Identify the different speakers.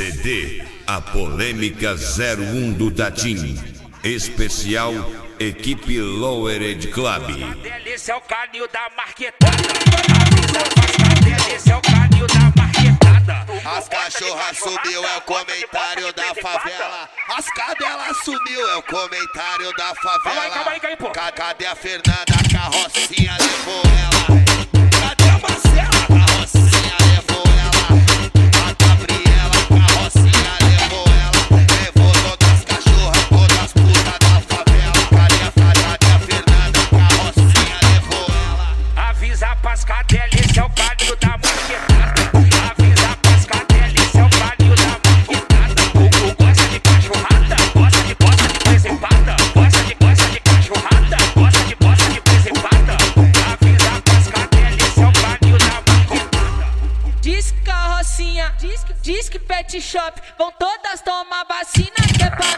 Speaker 1: CD, a polêmica 01 do Tatim. Especial Equipe Lowered Club.
Speaker 2: Esse é o canil da marquetada. Esse é o canil da marquetada.
Speaker 3: As cachorras sumiu, é o comentário da favela. As cadelas sumiu, é o comentário da favela.
Speaker 2: Calma aí, pô.
Speaker 3: Cadê a Fernanda? A carrocinha levou ela. Cadê a Marcela? A carrocinha levou ela. A Gabriela, a carrocinha levou ela. Levou todas as cachorras, todas as putas da favela. Cadê a Fernanda? A carrocinha levou ela.
Speaker 2: Avisa pras cadelas, esse é o canil da marquetada. Avisa pras cadelas, esse é o canil da marquetada. O gosta de cachorrada, gosta de presepada. Gosta de cachorrada, gosta de presepada. Avisa pras cadelas, esse é o canil da marquetada.
Speaker 4: Diz que carrocinha, diz que pet shop, vão todas tomar vacina que é pra